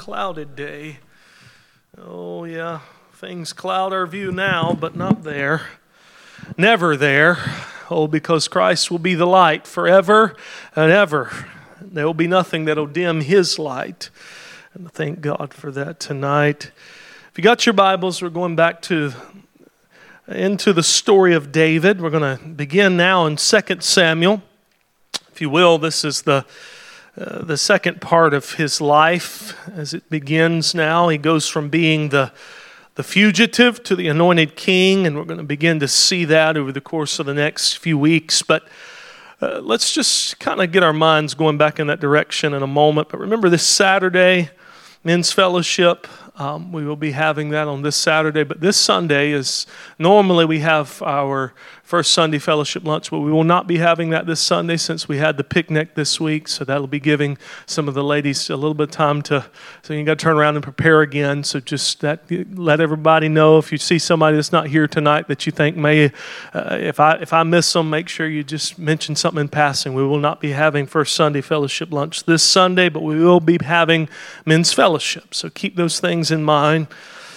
clouded day. Oh yeah, things cloud our view now, but not there. Never there. Oh, because Christ will be the light forever and ever. There will be nothing that will dim His light. And thank God for that tonight. If you got your Bibles, we're going back into the story of David. We're going to begin now in 2 Samuel. If you will, this is the second part of his life as it begins now. He goes from being the fugitive to the anointed king, and we're going to begin to see that over the course of the next few weeks. But let's just kind of get our minds going back in that direction in a moment. But remember this Saturday, Men's Fellowship. We will be having that on this Saturday, but this Sunday is normally we have our first Sunday fellowship lunch, but we will not be having that this Sunday since we had the picnic this week, so that'll be giving some of the ladies a little bit of time so you got to turn around and prepare again. So just let everybody know if you see somebody that's not here tonight that you think may, if I miss them, make sure you just mention something in passing. We will not be having first Sunday fellowship lunch this Sunday, but we will be having men's fellowship, so keep those things in mind.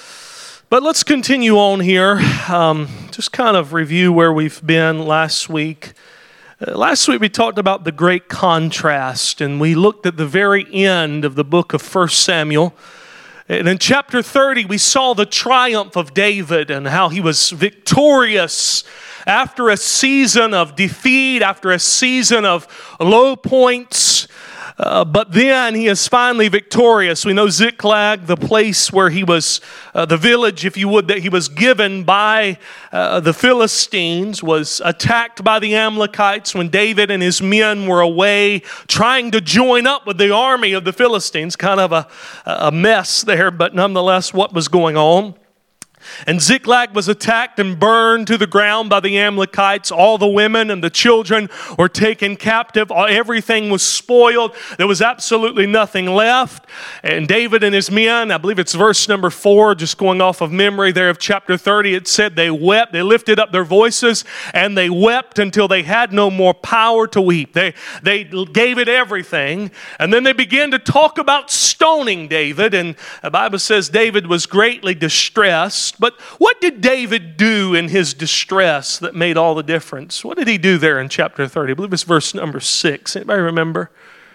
But let's continue on here. Just kind of review where we've been last week. Last week we talked about the great contrast, and we looked at the very end of the book of 1 Samuel. And in chapter 30, we saw the triumph of David and how he was victorious after a season of defeat, after a season of low points. But then he is finally victorious. We know Ziklag, the place where he was, the village, if you would, that he was given by the Philistines, was attacked by the Amalekites when David and his men were away trying to join up with the army of the Philistines. Kind of a mess there, but nonetheless, what was going on? And Ziklag was attacked and burned to the ground by the Amalekites. All the women and the children were taken captive. Everything was spoiled. There was absolutely nothing left. And David and his men, I believe it's verse number 4, just going off of memory there of chapter 30, it said they wept. They lifted up their voices and they wept until they had no more power to weep. They gave it everything. And then they began to talk about stoning David. And the Bible says David was greatly distressed. But what did David do in his distress that made all the difference? What did he do there in chapter 30? I believe it's verse number 6. Anybody remember?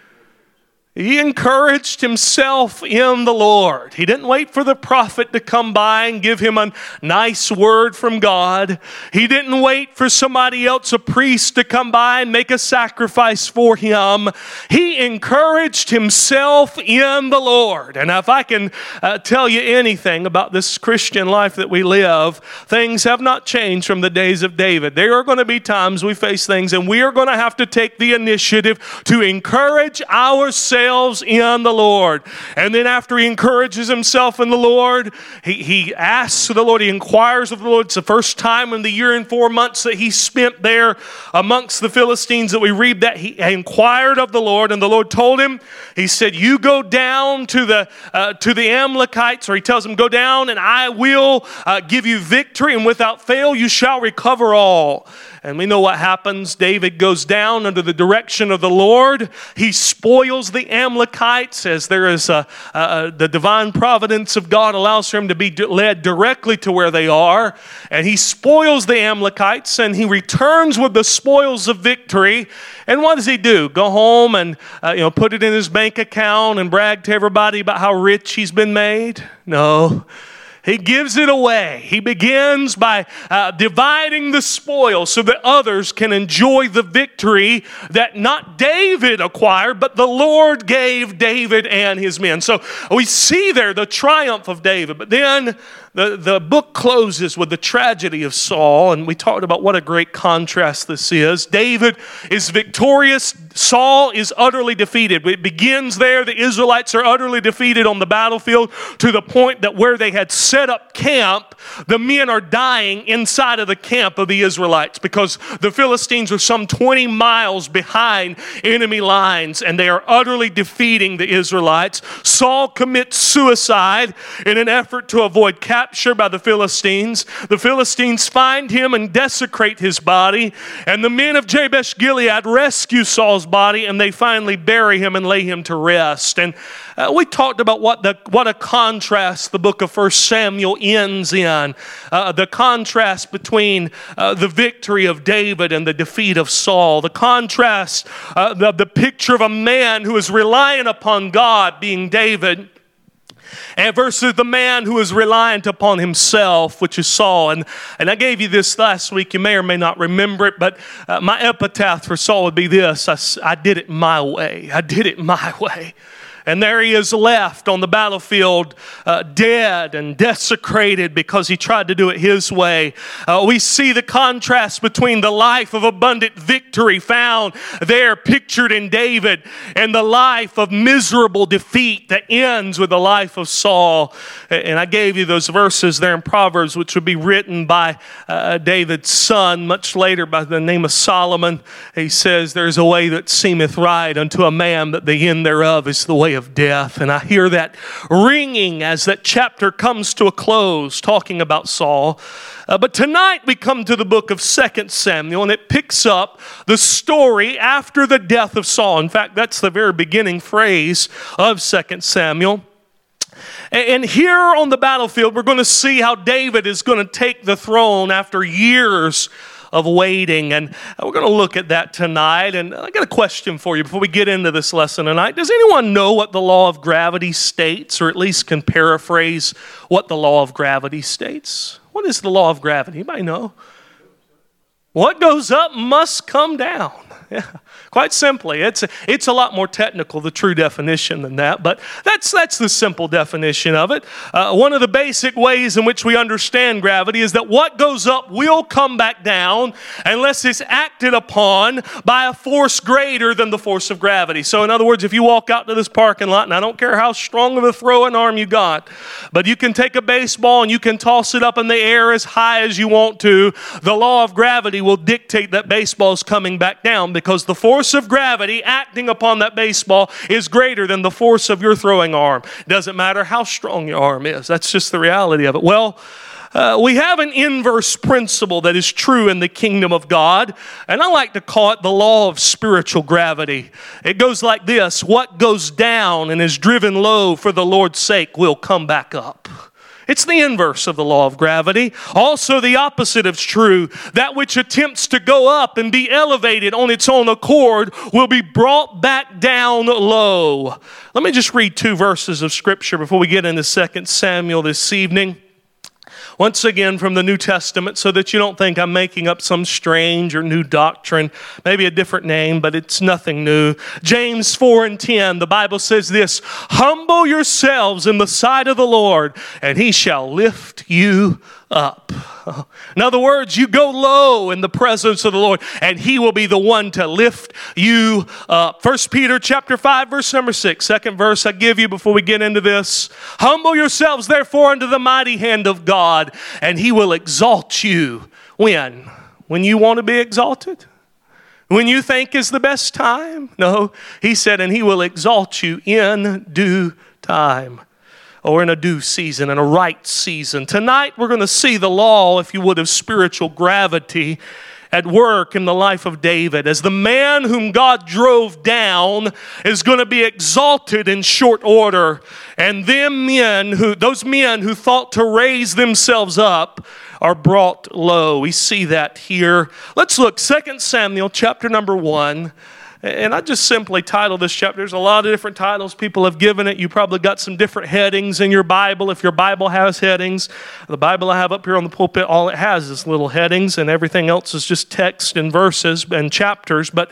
He encouraged himself in the Lord. He didn't wait for the prophet to come by and give him a nice word from God. He didn't wait for somebody else, a priest, to come by and make a sacrifice for him. He encouraged himself in the Lord. And if I can tell you anything about this Christian life that we live, things have not changed from the days of David. There are going to be times we face things and we are going to have to take the initiative to encourage ourselves in the Lord. And then after he encourages himself in the Lord, he asks the Lord, he inquires of the Lord. It's the first time in the year and 4 months that he spent there amongst the Philistines that we read that he inquired of the Lord, and the Lord told him, he said, you go down to the Amalekites, or he tells him, go down and I will give you victory, and without fail you shall recover all. And we know what happens. David goes down under the direction of the Lord. He spoils the Amalekites as there is the divine providence of God allows for him to be led directly to where they are. And he spoils the Amalekites and he returns with the spoils of victory. And what does he do? Go home and put it in his bank account and brag to everybody about how rich he's been made? No. He gives it away. He begins by dividing the spoil so that others can enjoy the victory that not David acquired, but the Lord gave David and his men. So we see there the triumph of David. But then the book closes with the tragedy of Saul, and we talked about what a great contrast this is. David is victorious. Saul is utterly defeated. It begins there. The Israelites are utterly defeated on the battlefield to the point that where they had set up camp, the men are dying inside of the camp of the Israelites because the Philistines are some 20 miles behind enemy lines and they are utterly defeating the Israelites. Saul commits suicide in an effort to avoid capture captured by the Philistines. The Philistines find him and desecrate his body. And the men of Jabesh Gilead rescue Saul's body, and they finally bury him and lay him to rest. And we talked about what a contrast the book of 1 Samuel ends in. The contrast between the victory of David and the defeat of Saul. The contrast, the picture of a man who is relying upon God, being David, and versus the man who is reliant upon himself, which is Saul. And I gave you this last week. You may or may not remember it, but my epitaph for Saul would be this: I did it my way. I did it my way. And there he is left on the battlefield, dead and desecrated because he tried to do it his way. We see the contrast between the life of abundant victory found there pictured in David and the life of miserable defeat that ends with the life of Saul. And I gave you those verses there in Proverbs, which would be written by David's son much later by the name of Solomon. He says, "There's a way that seemeth right unto a man, but the end thereof is the way of death." And I hear that ringing as that chapter comes to a close, talking about Saul. But tonight we come to the book of 2 Samuel, and it picks up the story after the death of Saul. In fact, that's the very beginning phrase of 2 Samuel. And here on the battlefield, we're going to see how David is going to take the throne after years of waiting. And we're going to look at that tonight. And I got a question for you before we get into this lesson tonight. Does anyone know what the law of gravity states, or at least can paraphrase what the law of gravity states? What is the law of gravity? Anybody know? What goes up must come down. Yeah, quite simply. It's a lot more technical, the true definition, than that, but that's the simple definition of it. One of the basic ways in which we understand gravity is that what goes up will come back down unless it's acted upon by a force greater than the force of gravity. So in other words, if you walk out to this parking lot, and I don't care how strong of a throwing arm you got, but you can take a baseball and you can toss it up in the air as high as you want to, the law of gravity will dictate that baseball is coming back down, because the force of gravity acting upon that baseball is greater than the force of your throwing arm. Doesn't matter how strong your arm is. That's just the reality of it. Well, we have an inverse principle that is true in the kingdom of God, and I like to call it the law of spiritual gravity. It goes like this: what goes down and is driven low for the Lord's sake will come back up. It's the inverse of the law of gravity. Also, the opposite is true. That which attempts to go up and be elevated on its own accord will be brought back down low. Let me just read 2 verses of Scripture before we get into 2 Samuel this evening. Once again from the New Testament, so that you don't think I'm making up some strange or new doctrine, maybe a different name, but it's nothing new. James 4:10, the Bible says this: "Humble yourselves in the sight of the Lord, and he shall lift you up." In other words, you go low in the presence of the Lord, and he will be the one to lift you up. 1 Peter chapter 5, verse number 6, second verse I give you before we get into this. "Humble yourselves, therefore, under the mighty hand of God, and he will exalt you." When? When you want to be exalted? When you think is the best time? No, he said, and he will exalt you in due time. Or in a due season, in a right season. Tonight we're going to see the law, if you would, of spiritual gravity at work in the life of David, as the man whom God drove down is going to be exalted in short order, and those men who thought to raise themselves up are brought low. We see that here. Let's look 2 Samuel chapter number 1. And I just simply title this chapter. There's a lot of different titles people have given it. You probably got some different headings in your Bible. If your Bible has headings, the Bible I have up here on the pulpit, all it has is little headings, and everything else is just text and verses and chapters. But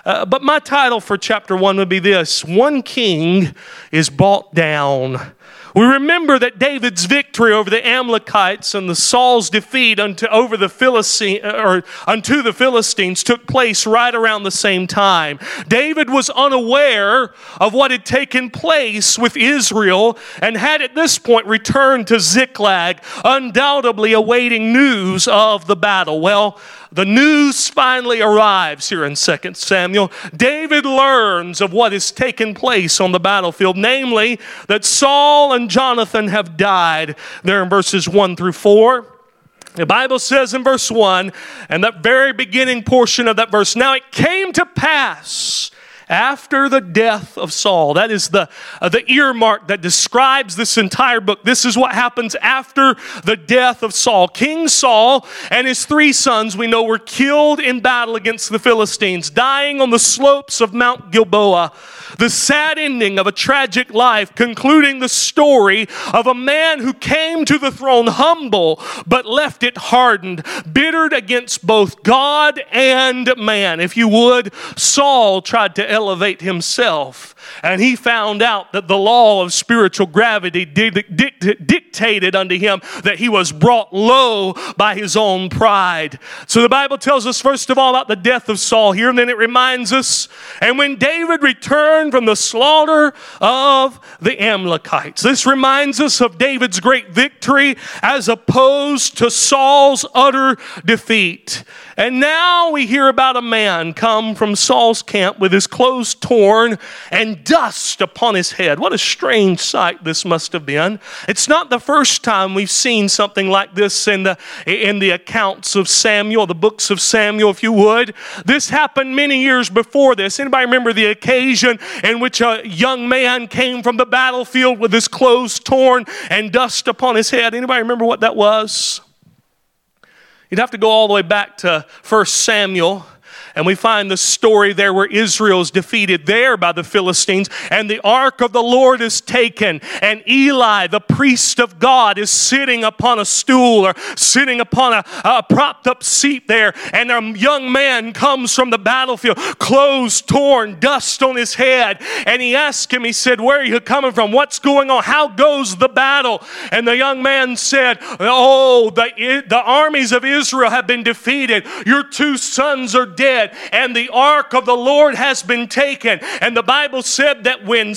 my title for chapter 1 would be this: One king is brought down. We remember that David's victory over the Amalekites and the Saul's defeat unto the Philistines took place right around the same time. David was unaware of what had taken place with Israel and had at this point returned to Ziklag, undoubtedly awaiting news of the battle. Well, the news finally arrives here in 2 Samuel. David learns of what has taken place on the battlefield, namely that Saul and Jonathan have died. There in verses 1 through 4. The Bible says in verse 1, and that very beginning portion of that verse, now it came to pass after the death of Saul. That is the earmark that describes this entire book. This is what happens after the death of Saul. King Saul and his 3 sons, we know, were killed in battle against the Philistines, dying on the slopes of Mount Gilboa. The sad ending of a tragic life, concluding the story of a man who came to the throne humble, but left it hardened, bittered against both God and man. If you would, Saul tried to elevate himself, and he found out that the law of spiritual gravity dictated unto him that he was brought low by his own pride. So the Bible tells us first of all about the death of Saul here, and then it reminds us, and when David returned from the slaughter of the Amalekites. This reminds us of David's great victory as opposed to Saul's utter defeat. And now we hear about a man come from Saul's camp with his clothes torn and dust upon his head. What a strange sight this must have been. It's not the first time we've seen something like this in the accounts of Samuel, the books of Samuel, if you would. This happened many years before this. Anybody remember the occasion in which a young man came from the battlefield with his clothes torn and dust upon his head? Anybody remember what that was? You'd have to go all the way back to 1 Samuel. And we find the story there where Israel is defeated there by the Philistines. And the ark of the Lord is taken. And Eli, the priest of God, is sitting upon a stool or sitting upon a propped up seat there. And a young man comes from the battlefield, clothes torn, dust on his head. And he asked him, he said, where are you coming from? What's going on? How goes the battle? And the young man said, oh, the armies of Israel have been defeated. Your 2 sons are dead. And the ark of the Lord has been taken. And the Bible said that when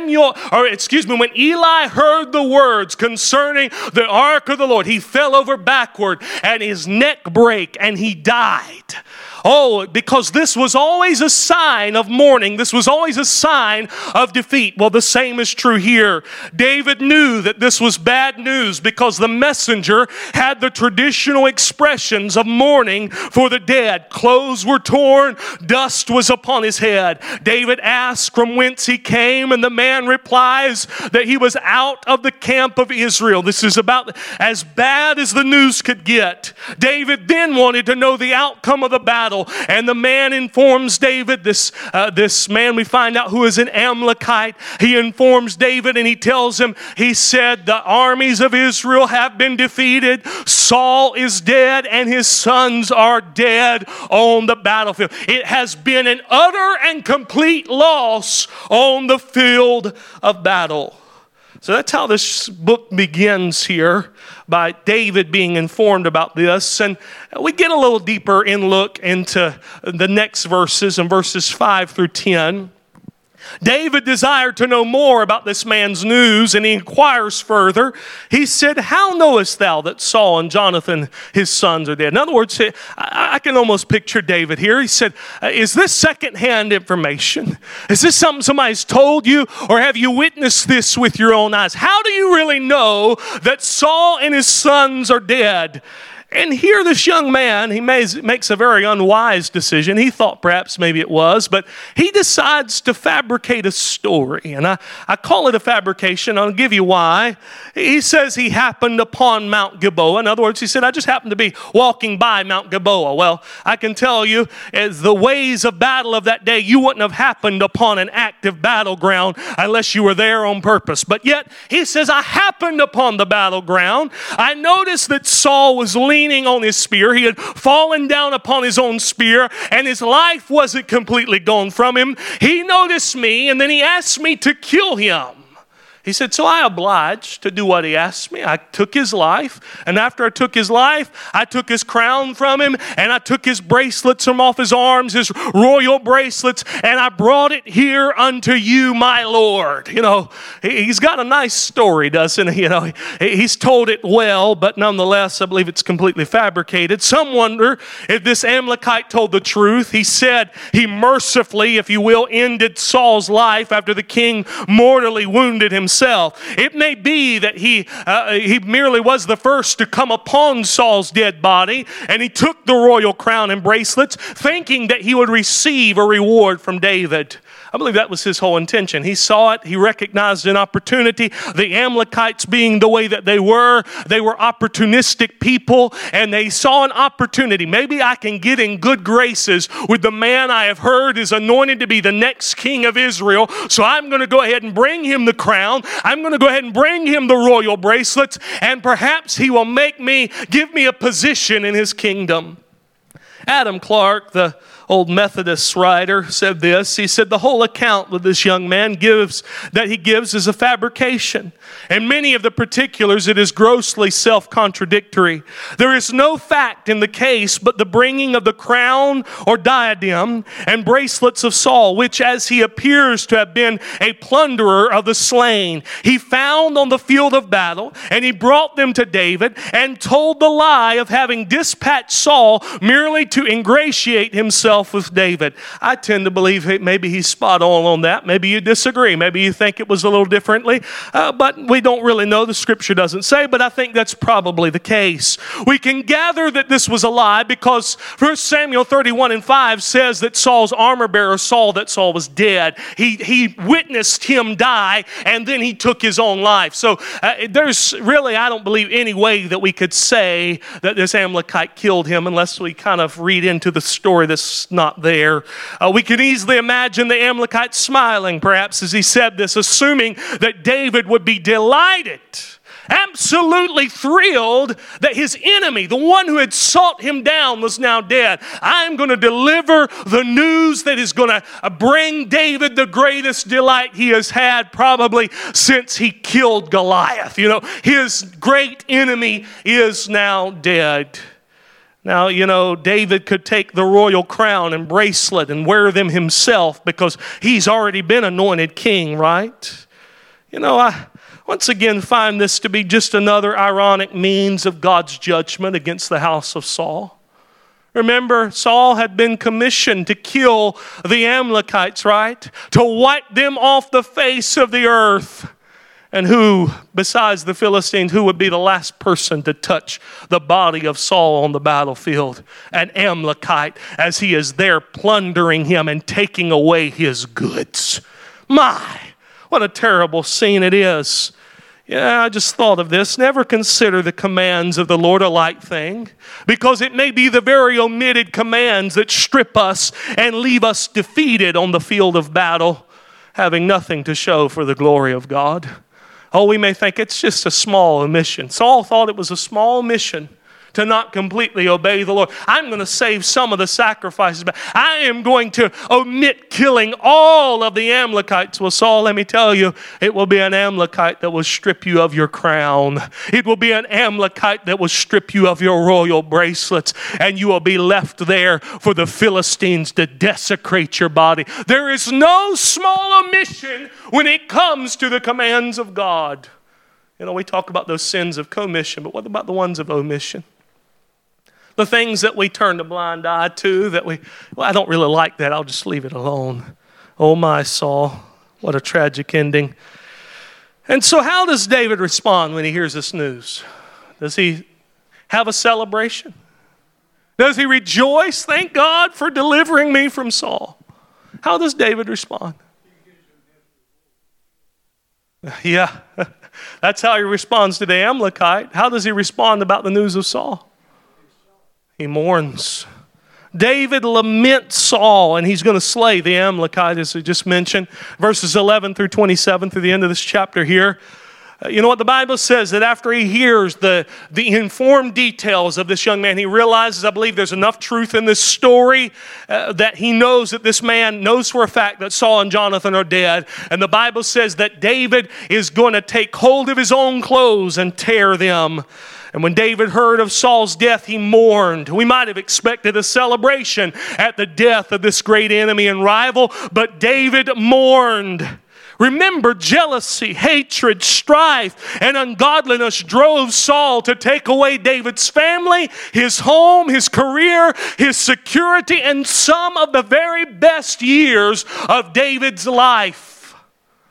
when Eli heard the words concerning the ark of the Lord, he fell over backward and his neck brake and he died. Oh, because this was always a sign of mourning. This was always a sign of defeat. Well, the same is true here. David knew that this was bad news because the messenger had the traditional expressions of mourning for the dead. Clothes were torn, dust was upon his head. David asked from whence he came, and the man replies that he was out of the camp of Israel. This is about as bad as the news could get. David then wanted to know the outcome of the battle. And the man informs David, this man we find out who is an Amalekite, he informs David and he tells him, he said, the armies of Israel have been defeated. Saul is dead and his sons are dead on the battlefield. It has been an utter and complete loss on the field of battle. So that's how this book begins here, by David being informed about this. And we get a little deeper look into the next verses, in verses 5 through 10. David desired to know more about this man's news, and he inquires further. He said, how knowest thou that Saul and Jonathan, his sons, are dead? In other words, I can almost picture David here. He said, is this secondhand information? Is this something somebody's told you, or have you witnessed this with your own eyes? How do you really know that Saul and his sons are dead? And here this young man, he makes a very unwise decision. He thought perhaps maybe it was, but he decides to fabricate a story. And I call it a fabrication. I'll give you why. He says he happened upon Mount Gilboa. In other words, he said, I just happened to be walking by Mount Gilboa. Well, I can tell you, as the ways of battle of that day, you wouldn't have happened upon an active battleground unless you were there on purpose. But yet, he says, I happened upon the battleground. I noticed that Saul was leaning on his spear. He had fallen down upon his own spear, and his life wasn't completely gone from him. He noticed me, and then he asked me to kill him. He said, so I obliged to do what he asked me. I took his life, and after I took his life, I took his crown from him, and I took his bracelets from off his arms, his royal bracelets, and I brought it here unto you, my Lord. You know, he's got a nice story, doesn't he? You know, he's told it well, but nonetheless, I believe it's completely fabricated. Some wonder if this Amalekite told the truth. He said he mercifully, if you will, ended Saul's life after the king mortally wounded himself. himself. It may be that he merely was the first to come upon Saul's dead body, and he took the royal crown and bracelets, thinking that he would receive a reward from David. I believe that was his whole intention. He saw it. He recognized an opportunity. The Amalekites being the way that they were opportunistic people, and they saw an opportunity. Maybe I can get in good graces with the man I have heard is anointed to be the next king of Israel. So I'm going to go ahead and bring him the crown. I'm going to go ahead and bring him the royal bracelets, and perhaps he will give me a position in his kingdom. Adam Clarke, the old Methodist writer, said this. He said, the whole account that this young man gives is a fabrication. And many of the particulars, it is grossly self-contradictory. There is no fact in the case but the bringing of the crown or diadem and bracelets of Saul, which as he appears to have been a plunderer of the slain, he found on the field of battle, and he brought them to David and told the lie of having dispatched Saul merely to ingratiate himself with David. I tend to believe maybe he's spot on that. Maybe you disagree. Maybe you think it was a little differently. But we don't really know. The scripture doesn't say, but I think that's probably the case. We can gather that this was a lie because 1 Samuel 31:5 says that Saul's armor bearer saw that Saul was dead. He witnessed him die, and then he took his own life. So there's really, I don't believe, any way that we could say that this Amalekite killed him unless we kind of read into the story that's not there. We can easily imagine the Amalekite smiling, perhaps, as he said this, assuming that David would be delighted, absolutely thrilled that his enemy, the one who had sought him down, was now dead. I'm going to deliver the news that is going to bring David the greatest delight he has had probably since he killed Goliath. You know, his great enemy is now dead. Now, you know, David could take the royal crown and bracelet and wear them himself because he's already been anointed king, right? You know, I once again find this to be just another ironic means of God's judgment against the house of Saul. Remember, Saul had been commissioned to kill the Amalekites, right? To wipe them off the face of the earth. And who, besides the Philistines, who would be the last person to touch the body of Saul on the battlefield? An Amalekite, as he is there plundering him and taking away his goods. My, what a terrible scene it is. Yeah, I just thought of this. Never consider the commands of the Lord a light thing, because it may be the very omitted commands that strip us and leave us defeated on the field of battle, having nothing to show for the glory of God. Oh, we may think it's just a small omission. Saul thought it was a small omission to not completely obey the Lord. I'm going to save some of the sacrifices, but I am going to omit killing all of the Amalekites. Well, Saul, let me tell you, it will be an Amalekite that will strip you of your crown. It will be an Amalekite that will strip you of your royal bracelets, and you will be left there for the Philistines to desecrate your body. There is no small omission when it comes to the commands of God. You know, we talk about those sins of commission, but what about the ones of omission? The things that we turn a blind eye to, I don't really like that. I'll just leave it alone. Oh my, Saul, what a tragic ending. And so how does David respond when he hears this news? Does he have a celebration? Does he rejoice? Thank God for delivering me from Saul. How does David respond? Yeah, that's how he responds to the Amalekite. How does he respond about the news of Saul? He mourns. David laments Saul, and he's going to slay the Amalekite, as we just mentioned. Verses 11 through 27 through the end of this chapter here. You know what the Bible says? That after he hears the informed details of this young man, he realizes, I believe there's enough truth in this story that he knows that this man knows for a fact that Saul and Jonathan are dead. And the Bible says that David is going to take hold of his own clothes and tear them. And when David heard of Saul's death, he mourned. We might have expected a celebration at the death of this great enemy and rival, but David mourned. Remember, jealousy, hatred, strife, and ungodliness drove Saul to take away David's family, his home, his career, his security, and some of the very best years of David's life.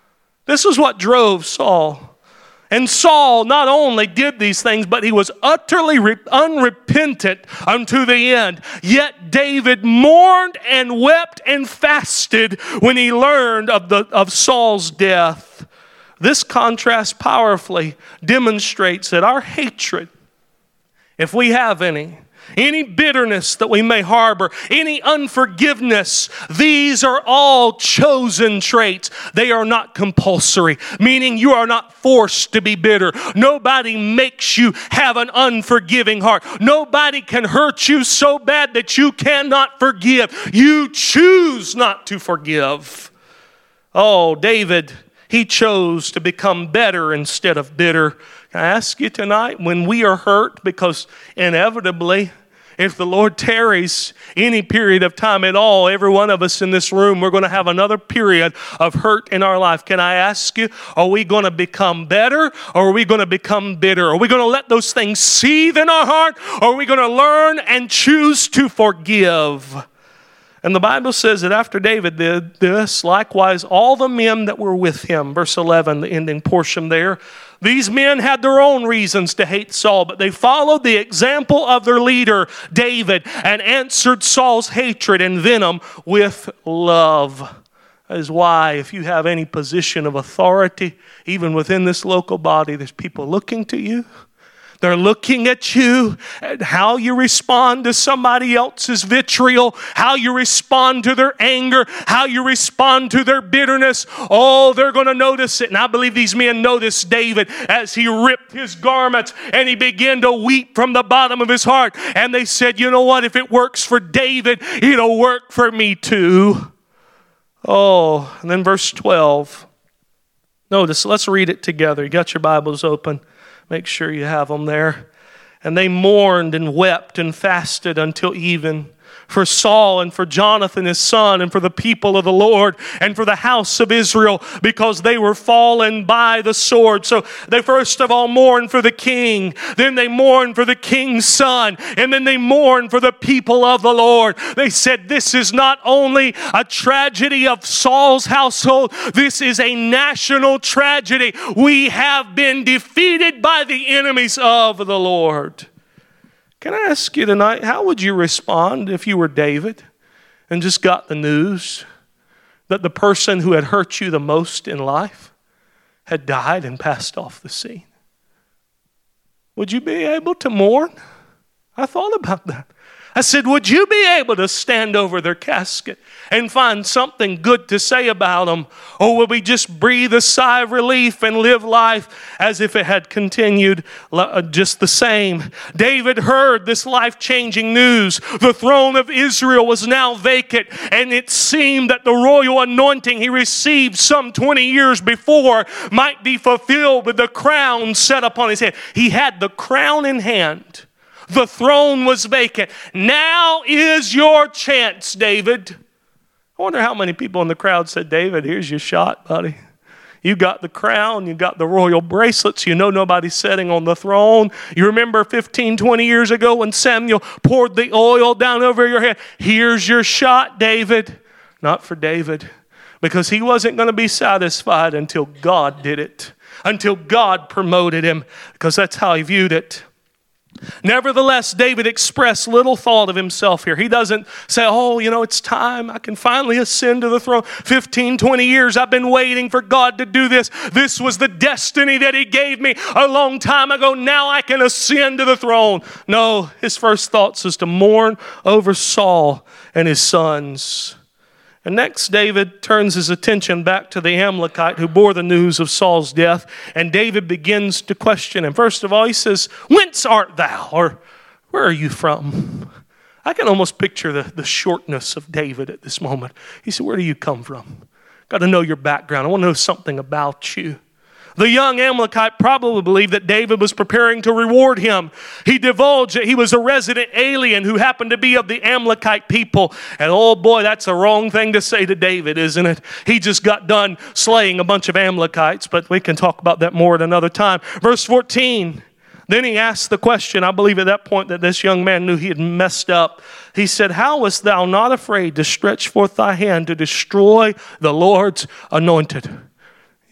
This is what drove Saul. And Saul not only did these things, but he was utterly unrepentant unto the end. Yet David mourned and wept and fasted when he learned of Saul's death. This contrast powerfully demonstrates that our hatred, if we have any bitterness that we may harbor, any unforgiveness, these are all chosen traits. They are not compulsory, meaning you are not forced to be bitter. Nobody makes you have an unforgiving heart. Nobody can hurt you so bad that you cannot forgive. You choose not to forgive. Oh, David, he chose to become better instead of bitter. Can I ask you tonight, when we are hurt, because inevitably, if the Lord tarries any period of time at all, every one of us in this room, we're going to have another period of hurt in our life. Can I ask you, are we going to become better or are we going to become bitter? Are we going to let those things seethe in our heart or are we going to learn and choose to forgive? And the Bible says that after David did this, likewise all the men that were with him, verse 11, the ending portion there, these men had their own reasons to hate Saul, but they followed the example of their leader, David, and answered Saul's hatred and venom with love. That is why if you have any position of authority, even within this local body, there's people looking to you. They're looking at you and how you respond to somebody else's vitriol, how you respond to their anger, how you respond to their bitterness. Oh, they're going to notice it. And I believe these men noticed David as he ripped his garments and he began to weep from the bottom of his heart. And they said, you know what? If it works for David, it'll work for me too. Oh, and then verse 12. Notice, let's read it together. You got your Bibles open. Make sure you have them there. And they mourned and wept and fasted until even for Saul and for Jonathan his son and for the people of the Lord and for the house of Israel because they were fallen by the sword. So they first of all mourned for the king, then they mourned for the king's son, and then they mourned for the people of the Lord. They said this is not only a tragedy of Saul's household, this is a national tragedy. We have been defeated by the enemies of the Lord. Can I ask you tonight, how would you respond if you were David and just got the news that the person who had hurt you the most in life had died and passed off the scene? Would you be able to mourn? I thought about that. I said, would you be able to stand over their casket and find something good to say about them? Or will we just breathe a sigh of relief and live life as if it had continued just the same? David heard this life-changing news. The throne of Israel was now vacant, and it seemed that the royal anointing he received some 20 years before might be fulfilled with the crown set upon his head. He had the crown in hand. The throne was vacant. Now is your chance, David. I wonder how many people in the crowd said, David, here's your shot, buddy. You got the crown. You got the royal bracelets. You know nobody's sitting on the throne. You remember 15, 20 years ago when Samuel poured the oil down over your head. Here's your shot, David. Not for David, because he wasn't going to be satisfied until God did it, until God promoted him, because that's how he viewed it. Nevertheless, David expressed little thought of himself here. He doesn't say, oh, it's time. I can finally ascend to the throne. 15, 20 years I've been waiting for God to do this. This was the destiny that he gave me a long time ago. Now I can ascend to the throne. No, his first thoughts is to mourn over Saul and his sons. And next, David turns his attention back to the Amalekite who bore the news of Saul's death. And David begins to question him. First of all, he says, whence art thou? Or where are you from? I can almost picture the shortness of David at this moment. He said, where do you come from? Got to know your background. I want to know something about you. The young Amalekite probably believed that David was preparing to reward him. He divulged that he was a resident alien who happened to be of the Amalekite people. And oh boy, that's a wrong thing to say to David, isn't it? He just got done slaying a bunch of Amalekites, but we can talk about that more at another time. Verse 14, then he asked the question, I believe at that point that this young man knew he had messed up. He said, how wast thou not afraid to stretch forth thy hand to destroy the Lord's anointed? He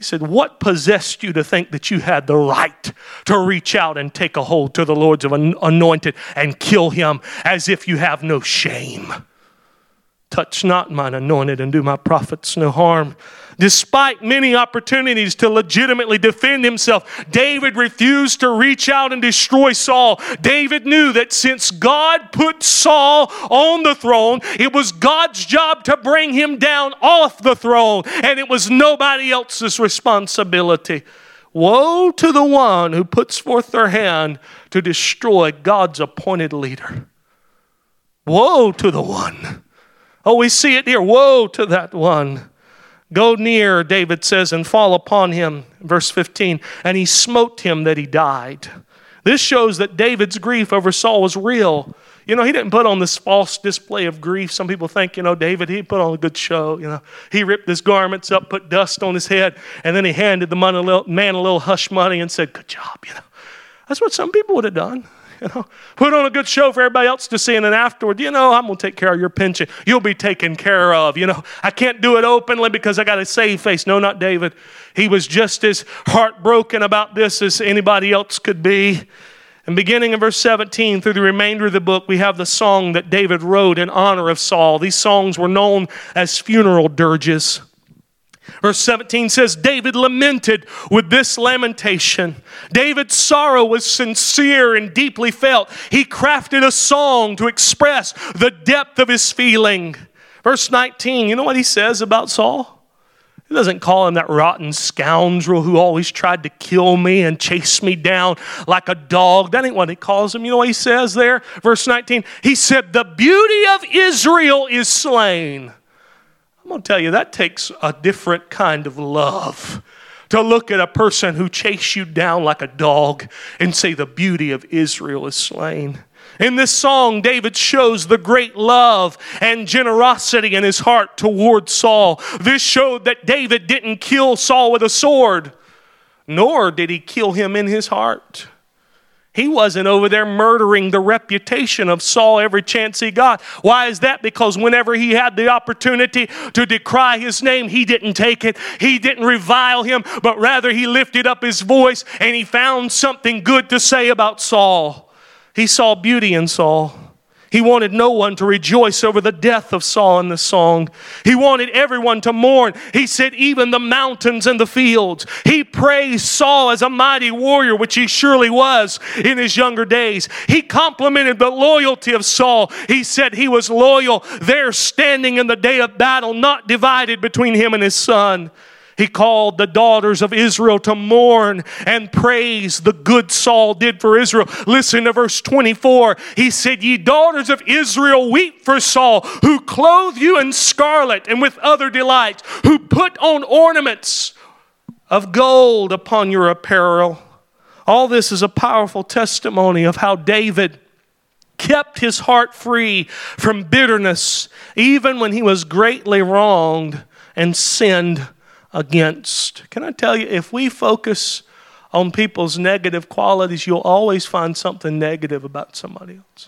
said, what possessed you to think that you had the right to reach out and take a hold to the Lord's anointed and kill him as if you have no shame? Touch not mine anointed and do my prophets no harm. Despite many opportunities to legitimately defend himself, David refused to reach out and destroy Saul. David knew that since God put Saul on the throne, it was God's job to bring him down off the throne, and it was nobody else's responsibility. Woe to the one who puts forth their hand to destroy God's appointed leader. Woe to the one. Oh, we see it here. Woe to that one. Go near, David says, and fall upon him. Verse 15, and he smote him that he died. This shows that David's grief over Saul was real. You know, he didn't put on this false display of grief. Some people think, David, he put on a good show. He ripped his garments up, put dust on his head, and then he handed the man a little hush money and said, good job. That's what some people would have done. Put on a good show for everybody else to see, and then afterward, I'm going to take care of your pension. You'll be taken care of. I can't do it openly because I got a save face. No, not David. He was just as heartbroken about this as anybody else could be. And beginning in verse 17 through the remainder of the book, we have the song that David wrote in honor of Saul. These songs were known as funeral dirges. Verse 17 says, David lamented with this lamentation. David's sorrow was sincere and deeply felt. He crafted a song to express the depth of his feeling. Verse 19, you know what he says about Saul? He doesn't call him that rotten scoundrel who always tried to kill me and chase me down like a dog. That ain't what he calls him. You know what he says there? Verse 19, he said, the beauty of Israel is slain. I'm going to tell you, that takes a different kind of love to look at a person who chased you down like a dog and say the beauty of Israel is slain. In this song, David shows the great love and generosity in his heart toward Saul. This showed that David didn't kill Saul with a sword, nor did he kill him in his heart. He wasn't over there murdering the reputation of Saul every chance he got. Why is that? Because whenever he had the opportunity to decry his name, he didn't take it. He didn't revile him, but rather he lifted up his voice and he found something good to say about Saul. He saw beauty in Saul. He wanted no one to rejoice over the death of Saul in this song. He wanted everyone to mourn. He said, even the mountains and the fields. He praised Saul as a mighty warrior, which he surely was in his younger days. He complimented the loyalty of Saul. He said he was loyal there standing in the day of battle, not divided between him and his son. He called the daughters of Israel to mourn and praise the good Saul did for Israel. Listen to verse 24. He said, ye daughters of Israel, weep for Saul, who clothed you in scarlet and with other delights, who put on ornaments of gold upon your apparel. All this is a powerful testimony of how David kept his heart free from bitterness, even when he was greatly wronged and sinned against. Can I tell you, if we focus on people's negative qualities, you'll always find something negative about somebody else.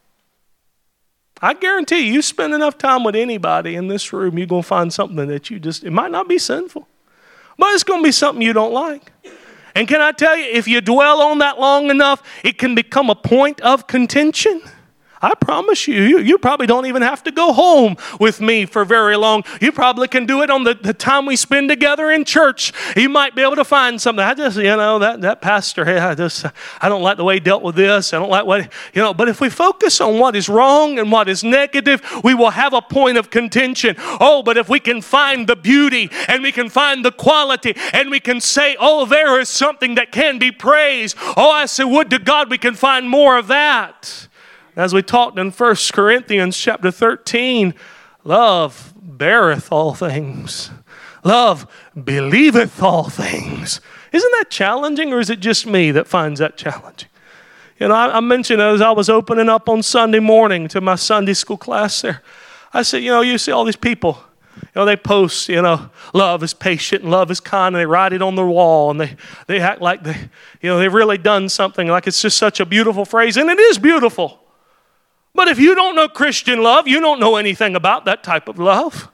I guarantee you spend enough time with anybody in this room, you're going to find something that it might not be sinful, but it's going to be something you don't like. And can I tell you, if you dwell on that long enough, it can become a point of contention. I promise you probably don't even have to go home with me for very long. You probably can do it on the time we spend together in church. You might be able to find something. That pastor, I don't like the way he dealt with this. I don't like what, but if we focus on what is wrong and what is negative, we will have a point of contention. Oh, but if we can find the beauty and we can find the quality and we can say, oh, there is something that can be praised. Oh, I say, would to God we can find more of that. As we talked in 1 Corinthians chapter 13, love beareth all things. Love believeth all things. Isn't that challenging, or is it just me that finds that challenging? I mentioned as I was opening up on Sunday morning to my Sunday school class there, I said, you see all these people, they post, love is patient and love is kind, and they write it on their wall, and they act like they've really done something, like it's just such a beautiful phrase, and it is beautiful. But if you don't know Christian love, you don't know anything about that type of love.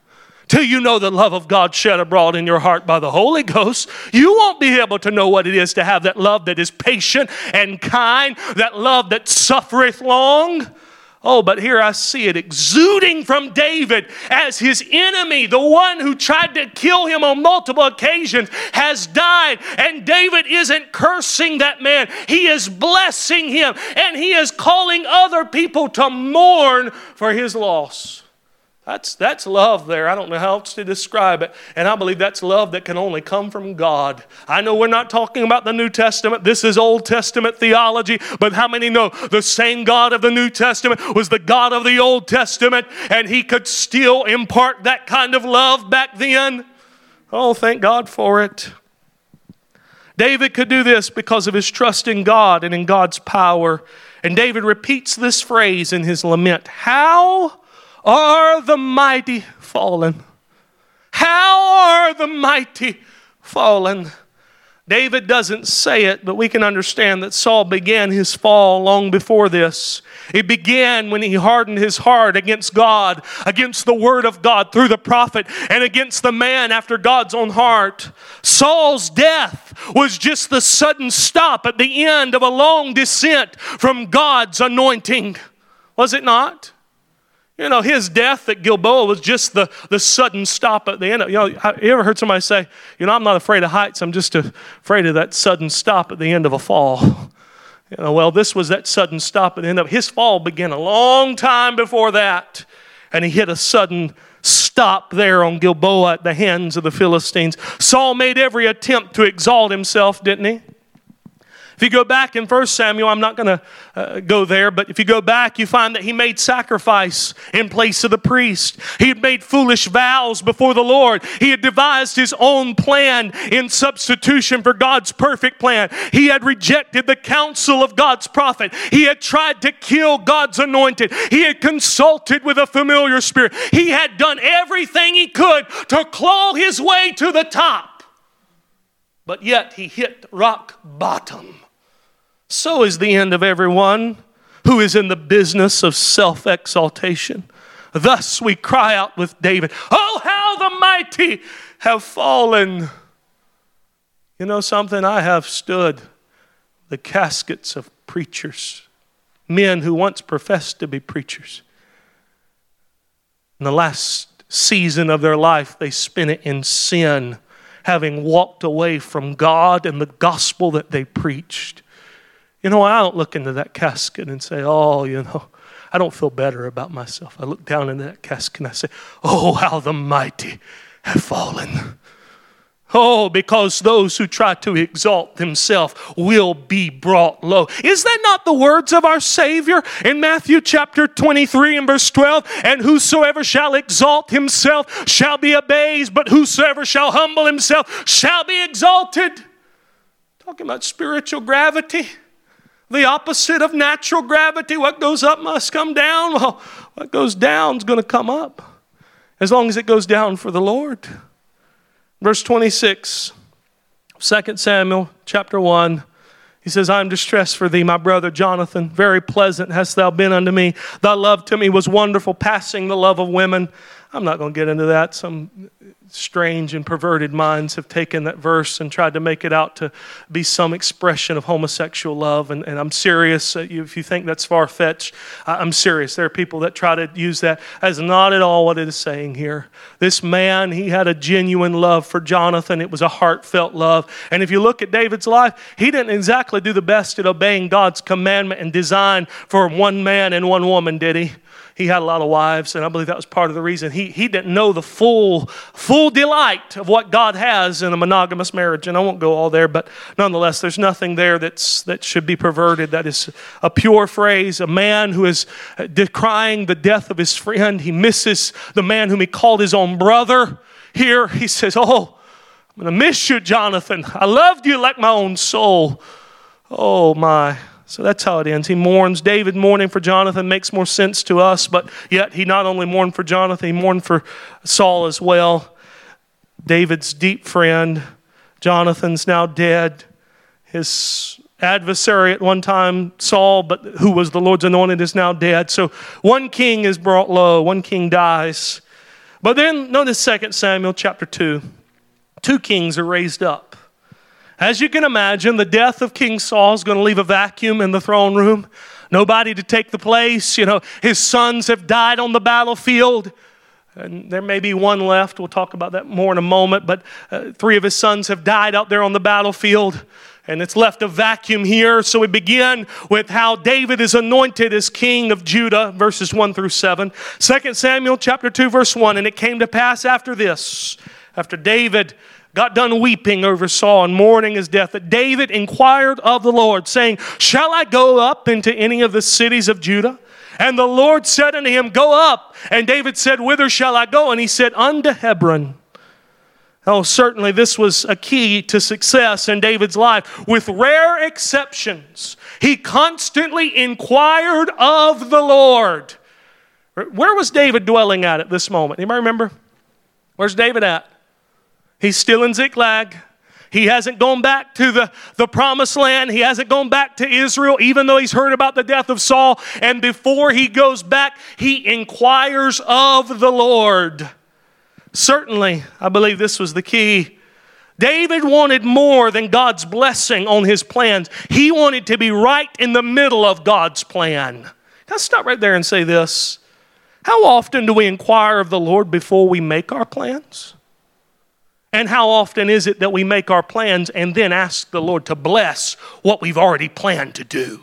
till you know the love of God shed abroad in your heart by the Holy Ghost. You won't be able to know what it is to have that love that is patient and kind, that love that suffereth long. Oh, but here I see it exuding from David as his enemy, the one who tried to kill him on multiple occasions, has died. And David isn't cursing that man. He is blessing him. And he is calling other people to mourn for his loss. That's love there. I don't know how else to describe it. And I believe that's love that can only come from God. I know we're not talking about the New Testament. This is Old Testament theology. But how many know the same God of the New Testament was the God of the Old Testament, and He could still impart that kind of love back then? Oh, thank God for it. David could do this because of his trust in God and in God's power. And David repeats this phrase in his lament. How are the mighty fallen? How are the mighty fallen? David doesn't say it, but we can understand that Saul began his fall long before this. It began when he hardened his heart against God, against the word of God through the prophet, and against the man after God's own heart. Saul's death was just the sudden stop at the end of a long descent from God's anointing. Was it not? You know, his death at Gilboa was just the sudden stop at the end. You ever heard somebody say, I'm not afraid of heights, I'm just afraid of that sudden stop at the end of a fall. Well, this was that sudden stop at the end of his fall began a long time before that. And he hit a sudden stop there on Gilboa at the hands of the Philistines. Saul made every attempt to exalt himself, didn't he? If you go back in 1 Samuel, I'm not going to go there, but if you go back, you find that he made sacrifice in place of the priest. He had made foolish vows before the Lord. He had devised his own plan in substitution for God's perfect plan. He had rejected the counsel of God's prophet. He had tried to kill God's anointed. He had consulted with a familiar spirit. He had done everything he could to claw his way to the top. But yet he hit rock bottom. So is the end of everyone who is in the business of self-exaltation. Thus we cry out with David, oh, how the mighty have fallen. You know something? I have stood the caskets of preachers, men who once professed to be preachers. In the last season of their life, they spent it in sin, having walked away from God and the gospel that they preached. I don't look into that casket and say, I don't feel better about myself. I look down into that casket and I say, oh, how the mighty have fallen. Oh, because those who try to exalt themselves will be brought low. Is that not the words of our Savior in Matthew chapter 23 and verse 12? And whosoever shall exalt himself shall be abased, but whosoever shall humble himself shall be exalted. Talking about spiritual gravity. The opposite of natural gravity. What goes up must come down. Well, what goes down is going to come up. As long as it goes down for the Lord. Verse 26, 2 Samuel chapter 1. He says, I am distressed for thee, my brother Jonathan. Very pleasant hast thou been unto me. Thy love to me was wonderful, passing the love of women. I'm not going to get into that. Some strange and perverted minds have taken that verse and tried to make it out to be some expression of homosexual love. And I'm serious. If you think that's far-fetched, I'm serious. There are people that try to use that as not at all what it is saying here. This man, he had a genuine love for Jonathan. It was a heartfelt love. And if you look at David's life, he didn't exactly do the best at obeying God's commandment and design for one man and one woman, did he? He had a lot of wives, and I believe that was part of the reason. He didn't know the full delight of what God has in a monogamous marriage. And I won't go all there, but nonetheless, there's nothing there that should be perverted. That is a pure phrase. A man who is decrying the death of his friend. He misses the man whom he called his own brother. Here he says, oh, I'm going to miss you, Jonathan. I loved you like my own soul. Oh, my. So that's how it ends. He mourns. David mourning for Jonathan makes more sense to us, but yet he not only mourned for Jonathan, he mourned for Saul as well. David's deep friend, Jonathan's now dead. His adversary at one time, Saul, but who was the Lord's anointed, is now dead. So one king is brought low, one king dies. But then notice 2 Samuel chapter 2. Two kings are raised up. As you can imagine, the death of King Saul is going to leave a vacuum in the throne room. Nobody to take the place. His sons have died on the battlefield. And there may be one left. We'll talk about that more in a moment. But 3 of his sons have died out there on the battlefield. And it's left a vacuum here. So we begin with how David is anointed as king of Judah, verses 1 through 7. 2 Samuel chapter 2, verse 1. And it came to pass after this, after David got done weeping over Saul and mourning his death, that David inquired of the Lord, saying, shall I go up into any of the cities of Judah? And the Lord said unto him, go up. And David said, whither shall I go? And he said, unto Hebron. Oh, certainly this was a key to success in David's life. With rare exceptions, he constantly inquired of the Lord. Where was David dwelling at this moment? Anybody remember? Where's David at? He's still in Ziklag. He hasn't gone back to the promised land. He hasn't gone back to Israel, even though he's heard about the death of Saul. And before he goes back, he inquires of the Lord. Certainly, I believe this was the key. David wanted more than God's blessing on his plans. He wanted to be right in the middle of God's plan. Let's stop right there and say this. How often do we inquire of the Lord before we make our plans? And how often is it that we make our plans and then ask the Lord to bless what we've already planned to do?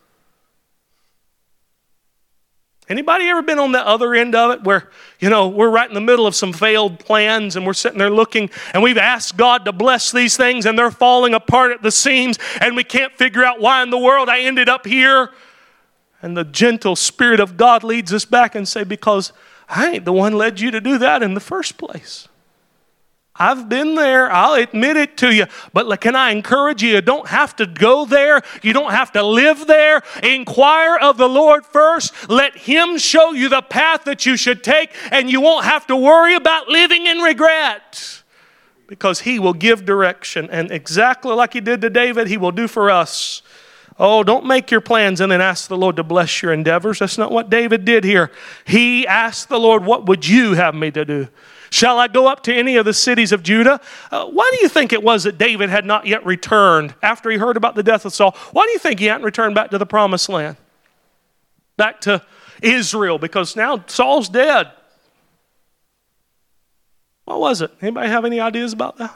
Anybody ever been on the other end of it where, we're right in the middle of some failed plans and we're sitting there looking and we've asked God to bless these things and they're falling apart at the seams and we can't figure out why in the world I ended up here? And the gentle Spirit of God leads us back and say, because I ain't the one led you to do that in the first place. I've been there. I'll admit it to you. But can I encourage you? You don't have to go there. You don't have to live there. Inquire of the Lord first. Let Him show you the path that you should take, and you won't have to worry about living in regret, because He will give direction. And exactly like He did to David, He will do for us. Oh, don't make your plans and then ask the Lord to bless your endeavors. That's not what David did here. He asked the Lord, what would you have me to do? Shall I go up to any of the cities of Judah? Why do you think it was that David had not yet returned after he heard about the death of Saul? Why do you think he hadn't returned back to the promised land? Back to Israel, because now Saul's dead. What was it? Anybody have any ideas about that?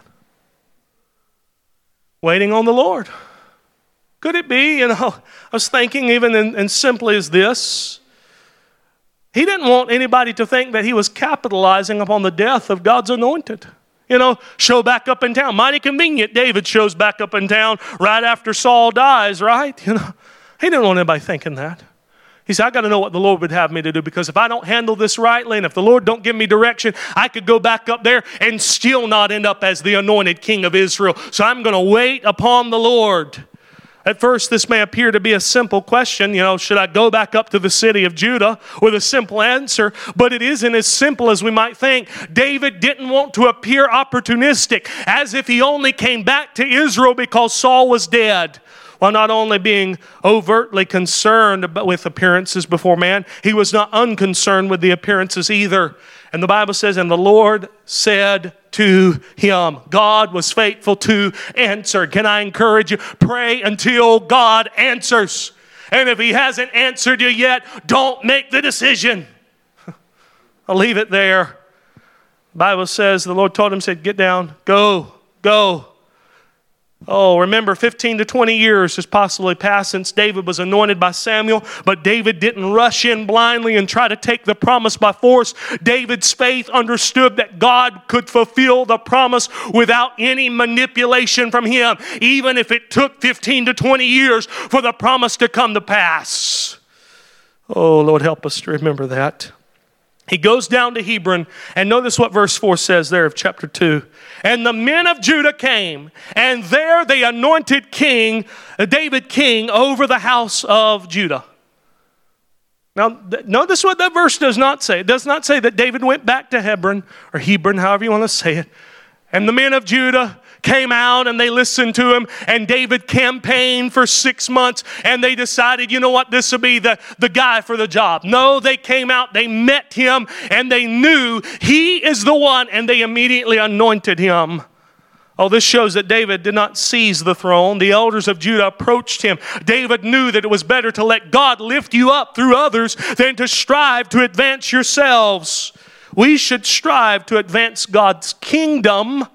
Waiting on the Lord. Could it be, I was thinking even in simply as this, he didn't want anybody to think that he was capitalizing upon the death of God's anointed. Show back up in town. Mighty convenient, David shows back up in town right after Saul dies, right? He didn't want anybody thinking that. He said, I got to know what the Lord would have me to do, because if I don't handle this rightly and if the Lord don't give me direction, I could go back up there and still not end up as the anointed king of Israel. So I'm going to wait upon the Lord. At first, this may appear to be a simple question, should I go back up to the city of Judah, with a simple answer, but it isn't as simple as we might think. David didn't want to appear opportunistic, as if he only came back to Israel because Saul was dead. While not only being overtly concerned with appearances before man, he was not unconcerned with the appearances either. And the Bible says, and the Lord said to him, God was faithful to answer. Can I encourage you? Pray until God answers. And if He hasn't answered you yet, don't make the decision. I'll leave it there. The Bible says, the Lord told him, said, get down, go. Oh, remember, 15 to 20 years has possibly passed since David was anointed by Samuel, but David didn't rush in blindly and try to take the promise by force. David's faith understood that God could fulfill the promise without any manipulation from him, even if it took 15 to 20 years for the promise to come to pass. Oh, Lord, help us to remember that. He goes down to Hebron, and notice what verse 4 says there of chapter 2. And the men of Judah came, and there they anointed David king over the house of Judah. Now, notice what that verse does not say. It does not say that David went back to Hebron, or Hebron, however you want to say it. And the men of Judah came out and they listened to him, and David campaigned for 6 months, and they decided, you know what, this will be the guy for the job. No, they came out, they met him, and they knew he is the one, and they immediately anointed him. Oh, this shows that David did not seize the throne. The elders of Judah approached him. David knew that it was better to let God lift you up through others than to strive to advance yourselves. We should strive to advance God's kingdom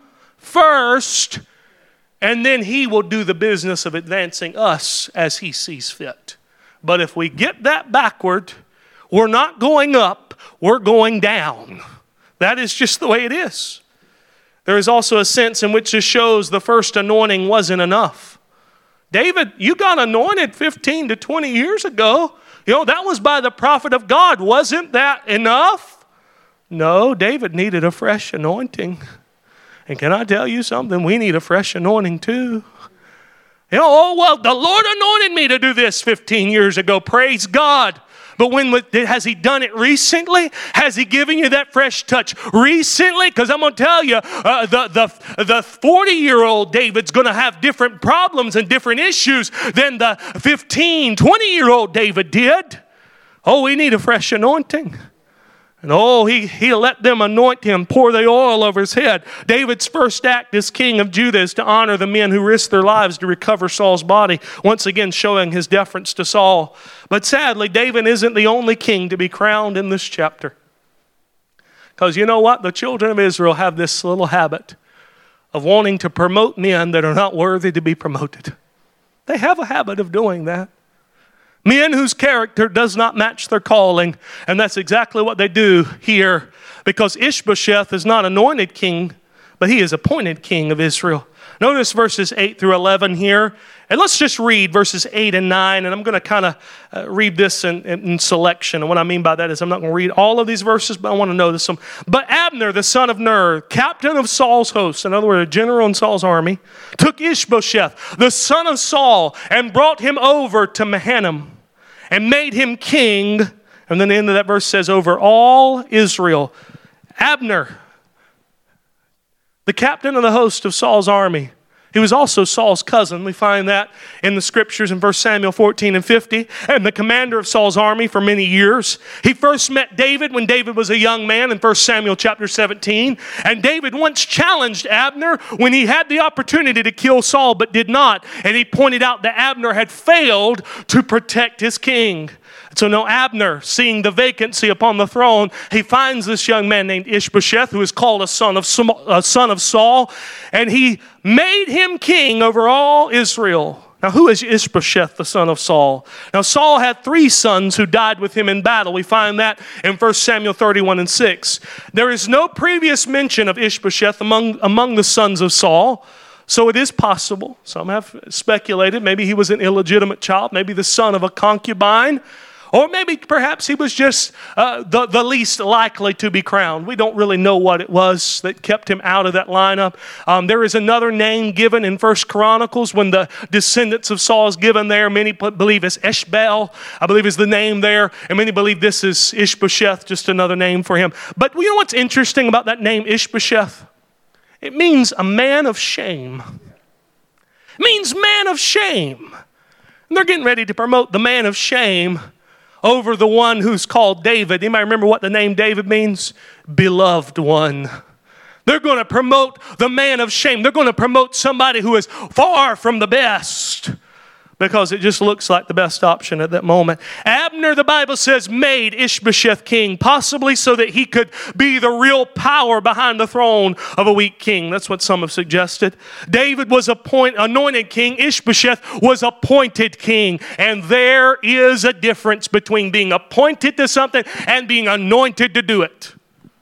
first, and then he will do the business of advancing us as he sees fit. But if we get that backward, we're not going up, we're going down. That is just the way it is. There is also a sense in which this shows the first anointing wasn't enough. David, you got anointed 15 to 20 years ago. You know, that was by the prophet of God. Wasn't that enough? No, David needed a fresh anointing. And can I tell you something? We need a fresh anointing too. You know, oh, well, the Lord anointed me to do this 15 years ago. Praise God. But has he done it recently? Has he given you that fresh touch recently? Because I'm going to tell you, the 40-year-old David's going to have different problems and different issues than the 15, 20-year-old David did. Oh, we need a fresh anointing. And oh, he let them anoint him, pour the oil over his head. David's first act as king of Judah is to honor the men who risked their lives to recover Saul's body, once again showing his deference to Saul. But sadly, David isn't the only king to be crowned in this chapter. Because you know what? The children of Israel have this little habit of wanting to promote men that are not worthy to be promoted. They have a habit of doing that. Men whose character does not match their calling. And that's exactly what they do here. Because Ishbosheth is not anointed king, but he is appointed king of Israel. Notice verses 8 through 11 here. And let's just read verses 8 and 9. And I'm going to kind of read this in selection. And what I mean by that is I'm not going to read all of these verses, but I want to notice them. But Abner, the son of Ner, captain of Saul's host, in other words, a general in Saul's army, took Ishbosheth, the son of Saul, and brought him over to Mahanaim and made him king. And then the end of that verse says, over all Israel. Abner, the captain of the host of Saul's army. He was also Saul's cousin. We find that in the scriptures in 1 Samuel 14 and 50. And the commander of Saul's army for many years. He first met David when David was a young man in 1 Samuel chapter 17. And David once challenged Abner when he had the opportunity to kill Saul but did not. And he pointed out that Abner had failed to protect his king. So now Abner, seeing the vacancy upon the throne, he finds this young man named Ishbosheth, who is called a son of Saul, and he made him king over all Israel. Now, who is Ishbosheth, the son of Saul? Now, Saul had 3 sons who died with him in battle. We find that in 1 Samuel 31 and 6. There is no previous mention of Ishbosheth among the sons of Saul. So it is possible, some have speculated, maybe he was an illegitimate child, maybe the son of a concubine. Or maybe perhaps he was just the least likely to be crowned. We don't really know what it was that kept him out of that lineup. There is another name given in 1 Chronicles when the descendants of Saul is given there. Many believe it's Eshbaal, I believe is the name there. And many believe this is Ishbosheth, just another name for him. But you know what's interesting about that name Ishbosheth? It means a man of shame. It means man of shame. And they're getting ready to promote the man of shame over the one who's called David. Anybody remember what the name David means? Beloved one. They're going to promote the man of shame. They're going to promote somebody who is far from the best because it just looks like the best option at that moment. Abner, the Bible says, made Ishbosheth king, possibly so that he could be the real power behind the throne of a weak king. That's what some have suggested. David was anointed king. Ishbosheth was appointed king. And there is a difference between being appointed to something and being anointed to do it.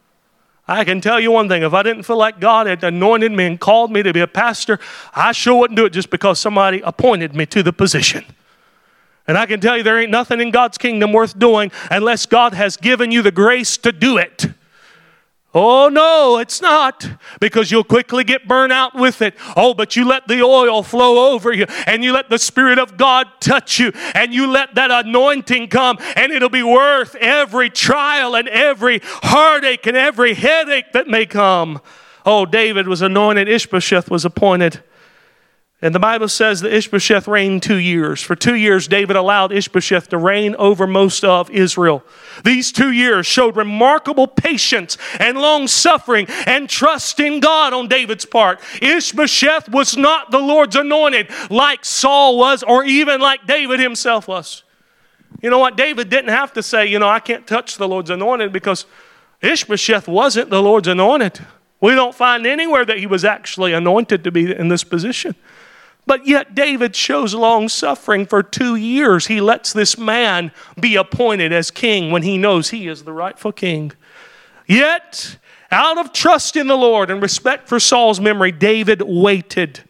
I can tell you one thing. If I didn't feel like God had anointed me and called me to be a pastor, I sure wouldn't do it just because somebody appointed me to the position. And I can tell you there ain't nothing in God's kingdom worth doing unless God has given you the grace to do it. Oh, no, it's not, because you'll quickly get burnt out with it. Oh, but you let the oil flow over you, and you let the Spirit of God touch you, and you let that anointing come, and it'll be worth every trial and every heartache and every headache that may come. Oh, David was anointed, Ishbosheth was appointed. And the Bible says that Ishbosheth reigned 2 years. For 2 years, David allowed Ishbosheth to reign over most of Israel. These 2 years showed remarkable patience and long-suffering and trust in God on David's part. Ishbosheth was not the Lord's anointed like Saul was, or even like David himself was. You know what? David didn't have to say, I can't touch the Lord's anointed, because Ishbosheth wasn't the Lord's anointed. We don't find anywhere that he was actually anointed to be in this position. But yet David shows long suffering for 2 years. He lets this man be appointed as king when he knows he is the rightful king. Yet, out of trust in the Lord and respect for Saul's memory, David waited.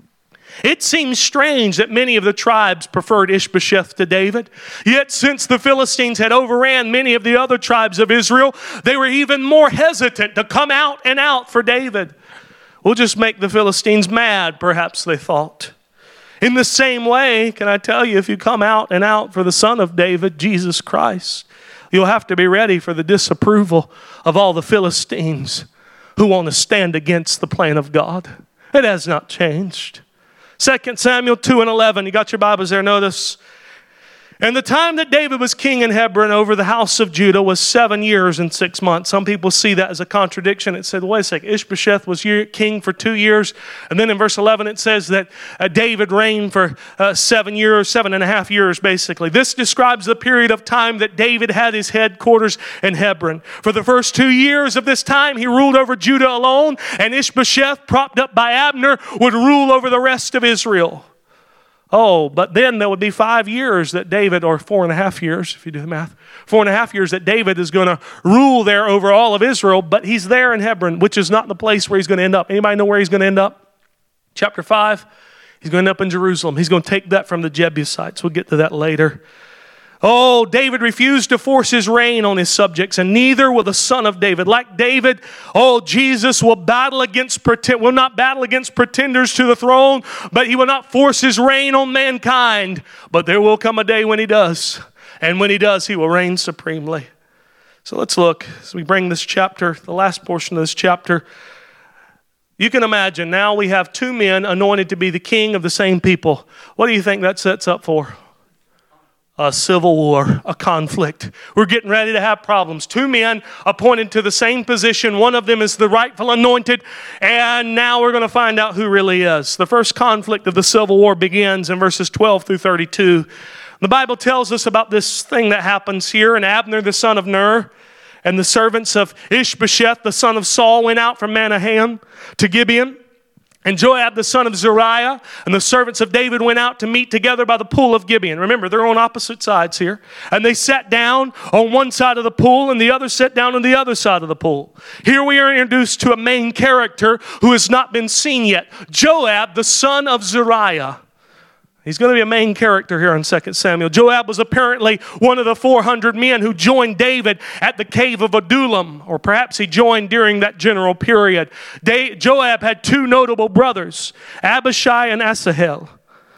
It seems strange that many of the tribes preferred Ishbosheth to David. Yet since the Philistines had overran many of the other tribes of Israel, they were even more hesitant to come out and out for David. We'll just make the Philistines mad, perhaps they thought. In the same way, can I tell you, if you come out and out for the Son of David, Jesus Christ, you'll have to be ready for the disapproval of all the Philistines who want to stand against the plan of God. It has not changed. 2 Samuel 2:11, you got your Bibles there, notice. And the time that David was king in Hebron over the house of Judah was 7 years and 6 months. Some people see that as a contradiction. It said, wait a second, Ishbosheth was king for 2 years. And then in verse 11 it says that David reigned for 7 years, 7.5 years basically. This describes the period of time that David had his headquarters in Hebron. For the first 2 years of this time, he ruled over Judah alone, and Ishbosheth, propped up by Abner, would rule over the rest of Israel. Oh, but then there would be 5 years that David, or 4.5 years, if you do the math, 4.5 years that David is going to rule there over all of Israel, but he's there in Hebron, which is not the place where he's going to end up. Anybody know where he's going to end up? Chapter 5, he's going to end up in Jerusalem. He's going to take that from the Jebusites. We'll get to that later. Oh, David refused to force his reign on his subjects, and neither will the son of David. Like David, Jesus will not battle against pretenders to the throne, but he will not force his reign on mankind. But there will come a day when he does. And when he does, he will reign supremely. So let's look as we bring this chapter, the last portion of this chapter. You can imagine now we have 2 men anointed to be the king of the same people. What do you think that sets up for? A civil war, a conflict. We're getting ready to have problems. 2 men appointed to the same position. One of them is the rightful anointed, and now we're going to find out who really is. The first conflict of the civil war begins in verses 12 through 32. The Bible tells us about this thing that happens here. And Abner, the son of Ner, and the servants of Ishbosheth, the son of Saul, went out from Mahanaim to Gibeon. And Joab, the son of Zeruiah, and the servants of David went out to meet together by the pool of Gibeon. Remember, they're on opposite sides here. And they sat down on one side of the pool, and the other sat down on the other side of the pool. Here we are introduced to a main character who has not been seen yet. Joab, the son of Zeruiah. He's going to be a main character here in 2 Samuel. Joab was apparently one of the 400 men who joined David at the cave of Adullam, or perhaps he joined during that general period. Joab had 2 notable brothers, Abishai and Asahel.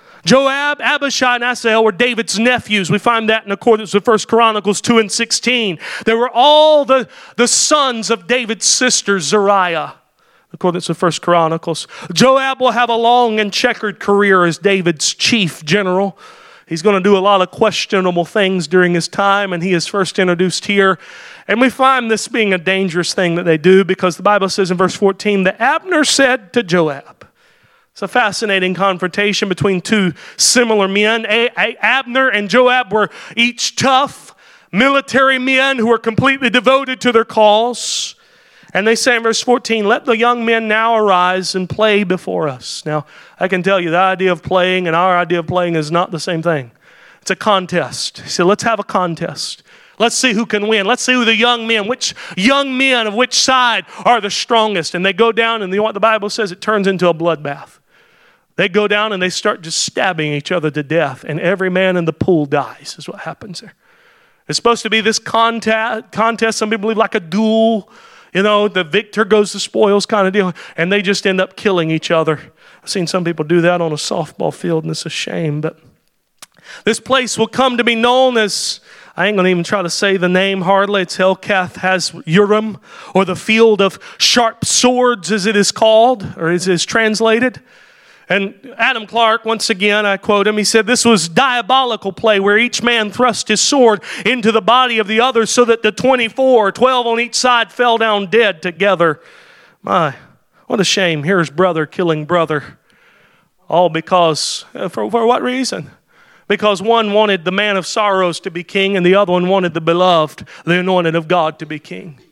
Joab, Abishai, and Asahel were David's nephews. We find that in accordance with 1 Chronicles 2:16. They were all the sons of David's sister Zeruiah. According to 1 Chronicles. Joab will have a long and checkered career as David's chief general. He's going to do a lot of questionable things during his time, and he is first introduced here. And we find this being a dangerous thing that they do, because the Bible says in verse 14 that Abner said to Joab. It's a fascinating confrontation between 2 similar men. Abner and Joab were each tough military men who were completely devoted to their cause. And they say in verse 14, let the young men now arise and play before us. Now, I can tell you the idea of playing and our idea of playing is not the same thing. It's a contest. He said, let's have a contest. Let's see who can win. Let's see who the young men, which young men of which side are the strongest. And they go down, and you know what the Bible says? It turns into a bloodbath. They go down and they start just stabbing each other to death. And every man in the pool dies, is what happens there. It's supposed to be this contest, some people believe like a duel. You know, the victor goes the spoils kind of deal. And they just end up killing each other. I've seen some people do that on a softball field, and it's a shame. But this place will come to be known as I ain't going to even try to say the name hardly. It's Helkath Urim, or the field of sharp swords as it is called, or as it is translated. And Adam Clarke, once again, I quote him, he said, this was diabolical play where each man thrust his sword into the body of the other so that the 24, 12 on each side, fell down dead together. My, what a shame. Here's brother killing brother. All because, for what reason? Because one wanted the man of sorrows to be king and the other one wanted the beloved, the anointed of God to be king.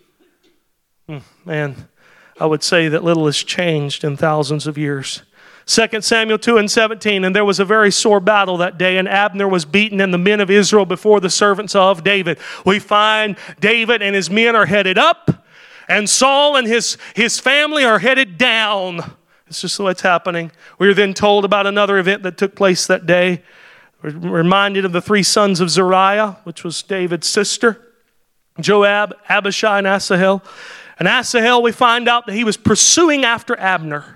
Man, I would say that little has changed in thousands of years. 2 Samuel 2:17, and there was a very sore battle that day, and Abner was beaten and the men of Israel before the servants of David. We find David and his men are headed up, and Saul and his family are headed down. It's just what's happening. We are then told about another event that took place that day. We're reminded of the 3 sons of Zeruiah, which was David's sister, Joab, Abishai, and Asahel. And Asahel, we find out that he was pursuing after Abner.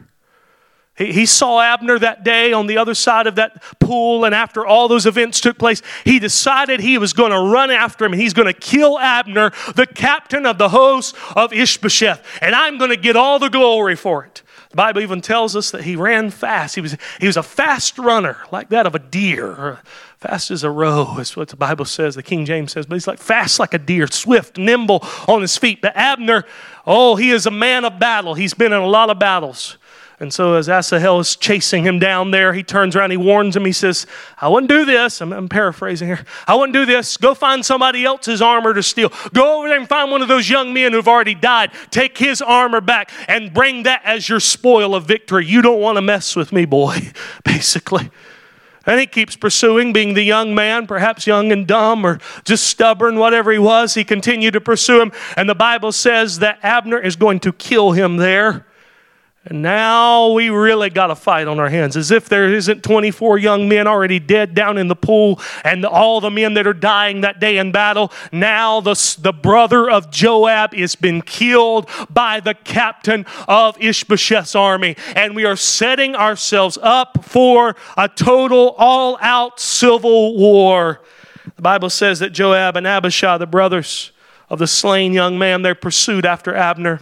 He saw Abner that day on the other side of that pool, and after all those events took place, he decided he was going to run after him, and he's going to kill Abner, the captain of the host of Ishbosheth, and I'm going to get all the glory for it. The Bible even tells us that he ran fast. He was a fast runner, like that of a deer, or fast as a roe is what the Bible says, the King James says, but he's like fast like a deer, swift, nimble on his feet. But Abner, he is a man of battle. He's been in a lot of battles. And so as Asahel is chasing him down there, he turns around, he warns him, he says, I wouldn't do this. I'm paraphrasing here. I wouldn't do this. Go find somebody else's armor to steal. Go over there and find one of those young men who've already died. Take his armor back and bring that as your spoil of victory. You don't want to mess with me, boy, basically. And he keeps pursuing, being the young man, perhaps young and dumb or just stubborn, whatever he was. He continued to pursue him. And the Bible says that Abner is going to kill him there. And now we really got a fight on our hands, as if there isn't 24 young men already dead down in the pool and all the men that are dying that day in battle. Now the brother of Joab has been killed by the captain of Ishbosheth's army. And we are setting ourselves up for a total all-out civil war. The Bible says that Joab and Abishai, the brothers of the slain young man, they pursued after Abner.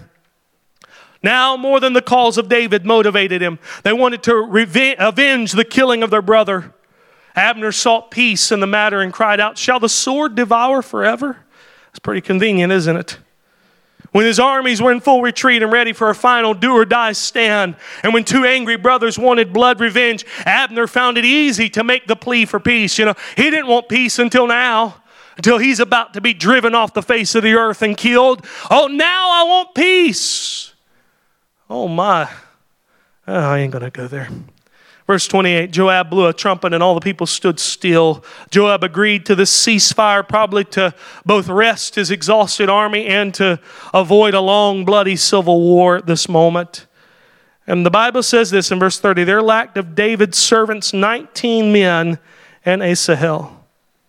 Now, more than the calls of David motivated him. They wanted to avenge the killing of their brother. Abner sought peace in the matter and cried out, shall the sword devour forever? It's pretty convenient, isn't it? When his armies were in full retreat and ready for a final do-or-die stand, and when 2 angry brothers wanted blood revenge, Abner found it easy to make the plea for peace. He didn't want peace until now. Until he's about to be driven off the face of the earth and killed. Oh, now I want peace. Oh my, I ain't going to go there. Verse 28, Joab blew a trumpet and all the people stood still. Joab agreed to this ceasefire, probably to both rest his exhausted army and to avoid a long, bloody civil war at this moment. And the Bible says this in verse 30, there lacked of David's servants 19 men and Asahel.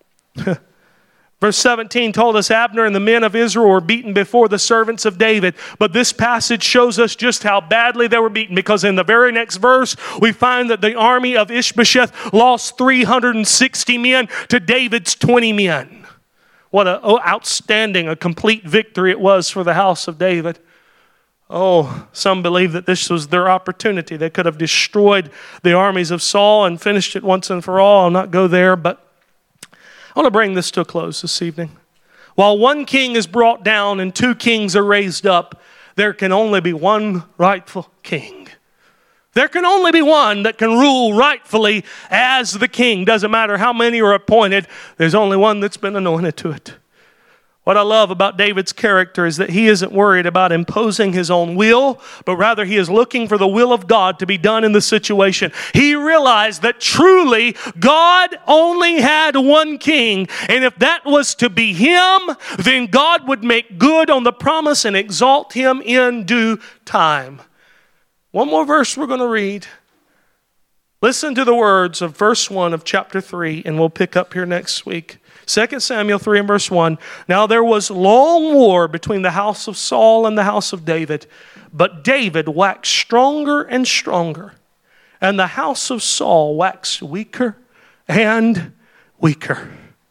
Verse 17 told us Abner and the men of Israel were beaten before the servants of David. But this passage shows us just how badly they were beaten, because in the very next verse, we find that the army of Ishbosheth lost 360 men to David's 20 men. What an outstanding, a complete victory it was for the house of David. Oh, some believe that this was their opportunity. They could have destroyed the armies of Saul and finished it once and for all. I'll not go there, but I want to bring this to a close this evening. While one king is brought down and 2 kings are raised up, there can only be one rightful king. There can only be one that can rule rightfully as the king. Doesn't matter how many are appointed, there's only one that's been anointed to it. What I love about David's character is that he isn't worried about imposing his own will, but rather he is looking for the will of God to be done in the situation. He realized that truly God only had one king, and if that was to be him, then God would make good on the promise and exalt him in due time. One more verse we're going to read. Listen to the words of verse 1 of chapter 3, and we'll pick up here next week. 2 Samuel 3 and verse 1. Now there was long war between the house of Saul and the house of David, but David waxed stronger and stronger, and the house of Saul waxed weaker and weaker.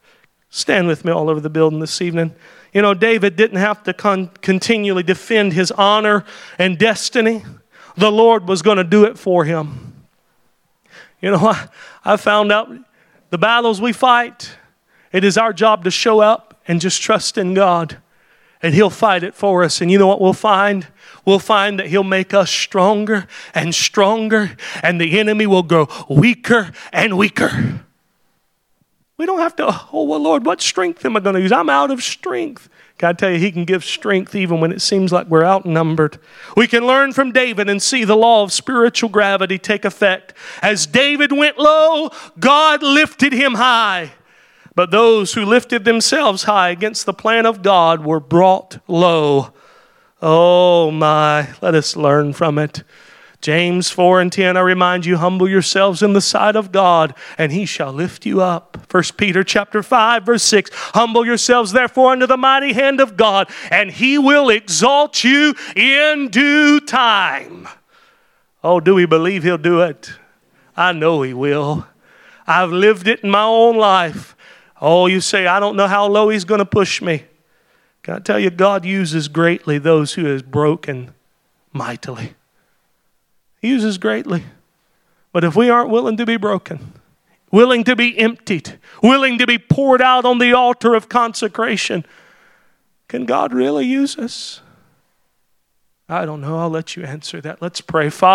Stand with me all over the building this evening. You know, David didn't have to continually defend his honor and destiny. The Lord was going to do it for him. You know, I found out the battles we fight, it is our job to show up and just trust in God. And He'll fight it for us. And you know what we'll find? We'll find that He'll make us stronger and stronger. And the enemy will grow weaker and weaker. We don't have to, oh, well, Lord, what strength am I going to use? I'm out of strength. Can I tell you, He can give strength even when it seems like we're outnumbered. We can learn from David and see the law of spiritual gravity take effect. As David went low, God lifted him high. But those who lifted themselves high against the plan of God were brought low. Oh my, let us learn from it. James 4:10, I remind you, humble yourselves in the sight of God, and He shall lift you up. 1 Peter chapter 5, verse 6, humble yourselves therefore under the mighty hand of God, and He will exalt you in due time. Oh, do we believe He'll do it? I know He will. I've lived it in my own life. Oh, you say, I don't know how low He's going to push me. Can I tell you, God uses greatly those who is broken mightily. He uses greatly. But if we aren't willing to be broken, willing to be emptied, willing to be poured out on the altar of consecration, can God really use us? I don't know. I'll let you answer that. Let's pray. Father,